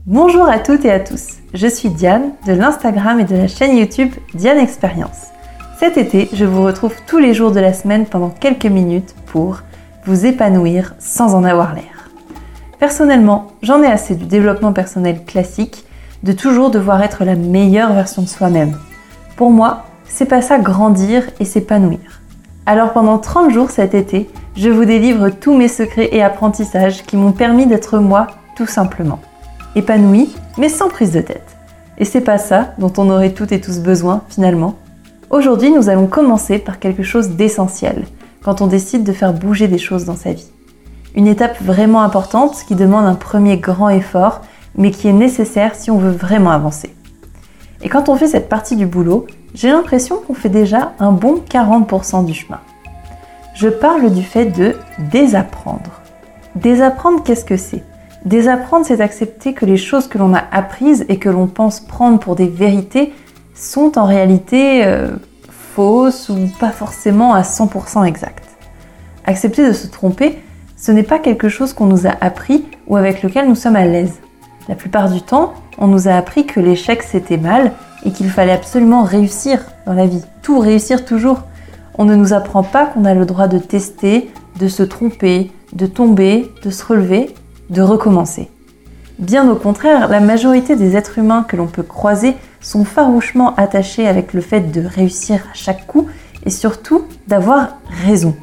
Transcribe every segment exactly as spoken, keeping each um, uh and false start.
Bonjour à toutes et à tous, je suis Diane de l'Instagram et de la chaîne YouTube Diane Expérience. Cet été, je vous retrouve tous les jours de la semaine pendant quelques minutes pour vous épanouir sans en avoir l'air. Personnellement, j'en ai assez du développement personnel classique, de toujours devoir être la meilleure version de soi-même. Pour moi, c'est pas ça grandir et s'épanouir. Alors pendant trente jours cet été, je vous délivre tous mes secrets et apprentissages qui m'ont permis d'être moi tout simplement. Épanoui, mais sans prise de tête. Et c'est pas ça dont on aurait toutes et tous besoin finalement. Aujourd'hui, nous allons commencer par quelque chose d'essentiel quand on décide de faire bouger des choses dans sa vie. Une étape vraiment importante qui demande un premier grand effort, mais qui est nécessaire si on veut vraiment avancer. Et quand on fait cette partie du boulot, j'ai l'impression qu'on fait déjà un bon quarante pour cent du chemin. Je parle du fait de désapprendre. Désapprendre, qu'est-ce que c'est ? Désapprendre, c'est accepter que les choses que l'on a apprises et que l'on pense prendre pour des vérités sont en réalité euh, fausses ou pas forcément à cent pour cent exactes. Accepter de se tromper, ce n'est pas quelque chose qu'on nous a appris ou avec lequel nous sommes à l'aise. La plupart du temps, on nous a appris que l'échec c'était mal et qu'il fallait absolument réussir dans la vie, tout réussir toujours. On ne nous apprend pas qu'on a le droit de tester, de se tromper, de tomber, de se relever, de recommencer. Bien au contraire, la majorité des êtres humains que l'on peut croiser sont farouchement attachés avec le fait de réussir à chaque coup et surtout d'avoir raison.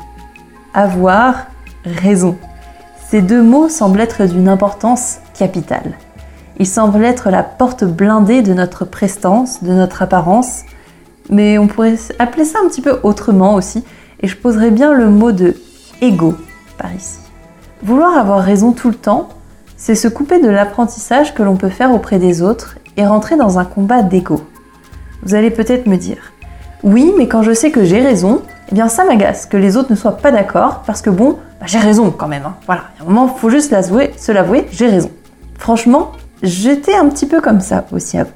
Avoir raison. Ces deux mots semblent être d'une importance capitale. Ils semblent être la porte blindée de notre prestance, de notre apparence, mais on pourrait appeler ça un petit peu autrement aussi, et je poserais bien le mot de ego par ici. Vouloir avoir raison tout le temps, c'est se couper de l'apprentissage que l'on peut faire auprès des autres et rentrer dans un combat d'ego. Vous allez peut-être me dire, oui, mais quand je sais que j'ai raison, eh bien ça m'agace que les autres ne soient pas d'accord parce que bon, bah j'ai raison quand même. Hein. Voilà, il y a un moment, il faut juste l'avouer, se l'avouer, j'ai raison. Franchement, j'étais un petit peu comme ça aussi avant.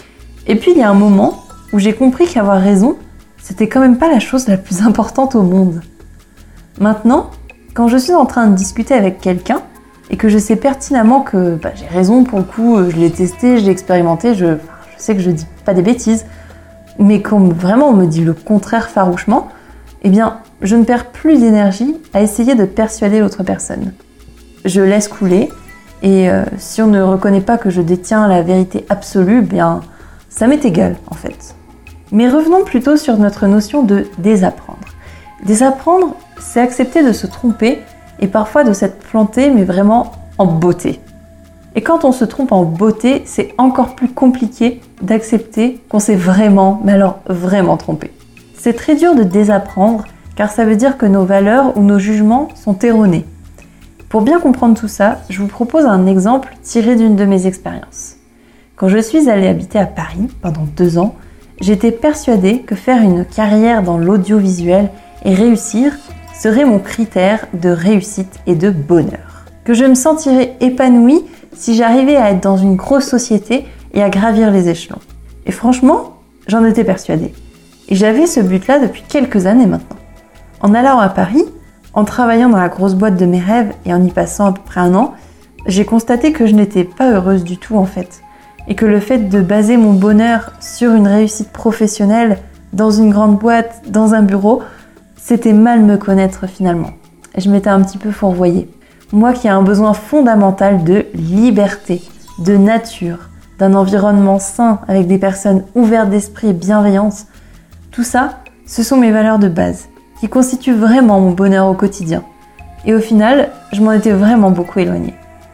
Et puis il y a un moment où j'ai compris qu'avoir raison, c'était quand même pas la chose la plus importante au monde. Maintenant, quand je suis en train de discuter avec quelqu'un et que je sais pertinemment que bah, j'ai raison pour le coup, je l'ai testé, je l'ai expérimenté, je, je sais que je dis pas des bêtises, mais quand vraiment on me dit le contraire farouchement, eh bien je ne perds plus d'énergie à essayer de persuader l'autre personne. Je laisse couler et euh, si on ne reconnaît pas que je détiens la vérité absolue, bien ça m'est égal en fait. Mais revenons plutôt sur notre notion de désapprendre. Désapprendre, c'est accepter de se tromper et parfois de s'être planté, mais vraiment en beauté. Et quand on se trompe en beauté, c'est encore plus compliqué d'accepter qu'on s'est vraiment, mais alors vraiment trompé. C'est très dur de désapprendre, car ça veut dire que nos valeurs ou nos jugements sont erronés. Pour bien comprendre tout ça, je vous propose un exemple tiré d'une de mes expériences. Quand je suis allée habiter à Paris pendant deux ans, j'étais persuadée que faire une carrière dans l'audiovisuel et réussir serait mon critère de réussite et de bonheur. Que je me sentirais épanouie si j'arrivais à être dans une grosse société et à gravir les échelons. Et franchement, j'en étais persuadée. Et j'avais ce but-là depuis quelques années maintenant. En allant à Paris, en travaillant dans la grosse boîte de mes rêves et en y passant à peu près un an, j'ai constaté que je n'étais pas heureuse du tout en fait. Et que le fait de baser mon bonheur sur une réussite professionnelle, dans une grande boîte, dans un bureau, c'était mal me connaître finalement. Et je m'étais un petit peu fourvoyée. Moi qui ai un besoin fondamental de liberté, de nature, d'un environnement sain avec des personnes ouvertes d'esprit et bienveillantes, tout ça, ce sont mes valeurs de base, qui constituent vraiment mon bonheur au quotidien. Et au final, je m'en étais vraiment beaucoup éloignée.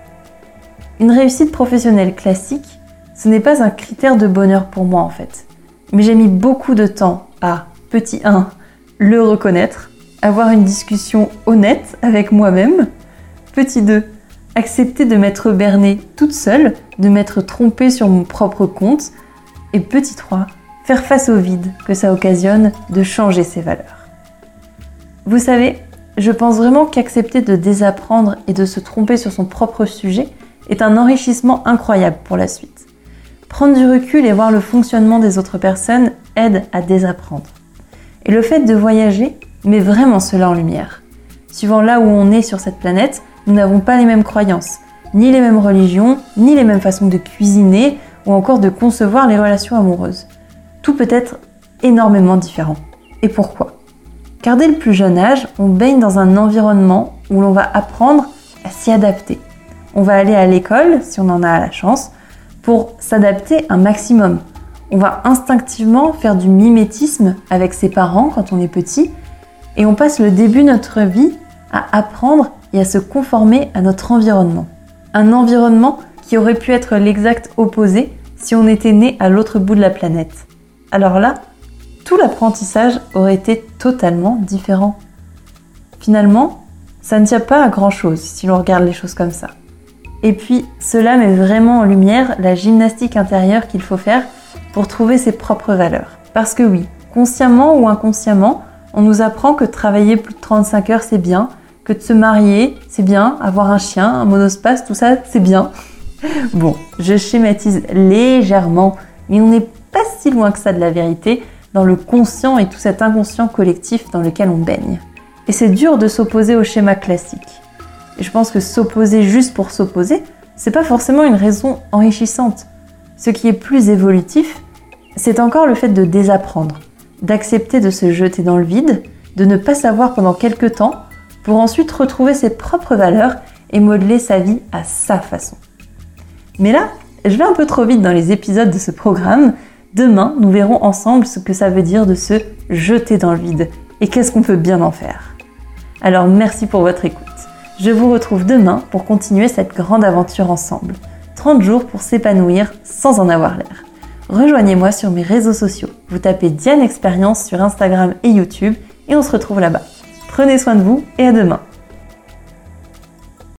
Une réussite professionnelle classique, ce n'est pas un critère de bonheur pour moi en fait. Mais j'ai mis beaucoup de temps à, petit un, le reconnaître, avoir une discussion honnête avec moi-même. Petit deux, accepter de m'être bernée toute seule, de m'être trompée sur mon propre compte. Et petit trois, faire face au vide que ça occasionne de changer ses valeurs. Vous savez, je pense vraiment qu'accepter de désapprendre et de se tromper sur son propre sujet est un enrichissement incroyable pour la suite. Prendre du recul et voir le fonctionnement des autres personnes aide à désapprendre. Et le fait de voyager met vraiment cela en lumière. Suivant là où on est sur cette planète, nous n'avons pas les mêmes croyances, ni les mêmes religions, ni les mêmes façons de cuisiner ou encore de concevoir les relations amoureuses. Tout peut être énormément différent. Et pourquoi ? Car dès le plus jeune âge, on baigne dans un environnement où l'on va apprendre à s'y adapter. On va aller à l'école, si on en a la chance, pour s'adapter un maximum. On va instinctivement faire du mimétisme avec ses parents quand on est petit et on passe le début de notre vie à apprendre et à se conformer à notre environnement. Un environnement qui aurait pu être l'exact opposé si on était né à l'autre bout de la planète. Alors là, tout l'apprentissage aurait été totalement différent. Finalement, ça ne tient pas à grand-chose si l'on regarde les choses comme ça. Et puis, cela met vraiment en lumière la gymnastique intérieure qu'il faut faire pour trouver ses propres valeurs. Parce que oui, consciemment ou inconsciemment, on nous apprend que travailler plus de trente-cinq heures c'est bien, que de se marier c'est bien, avoir un chien, un monospace, tout ça c'est bien. Bon, je schématise légèrement, mais on n'est pas si loin que ça de la vérité dans le conscient et tout cet inconscient collectif dans lequel on baigne. Et c'est dur de s'opposer au schéma classique. Et je pense que s'opposer juste pour s'opposer, c'est pas forcément une raison enrichissante. Ce qui est plus évolutif, c'est encore le fait de désapprendre, d'accepter de se jeter dans le vide, de ne pas savoir pendant quelques temps, pour ensuite retrouver ses propres valeurs et modeler sa vie à sa façon. Mais là, je vais un peu trop vite dans les épisodes de ce programme. Demain, nous verrons ensemble ce que ça veut dire de se jeter dans le vide et qu'est-ce qu'on peut bien en faire. Alors merci pour votre écoute. Je vous retrouve demain pour continuer cette grande aventure ensemble. trente jours pour s'épanouir sans en avoir l'air. Rejoignez-moi sur mes réseaux sociaux. Vous tapez Diane Expérience sur Instagram et YouTube et on se retrouve là-bas. Prenez soin de vous et à demain.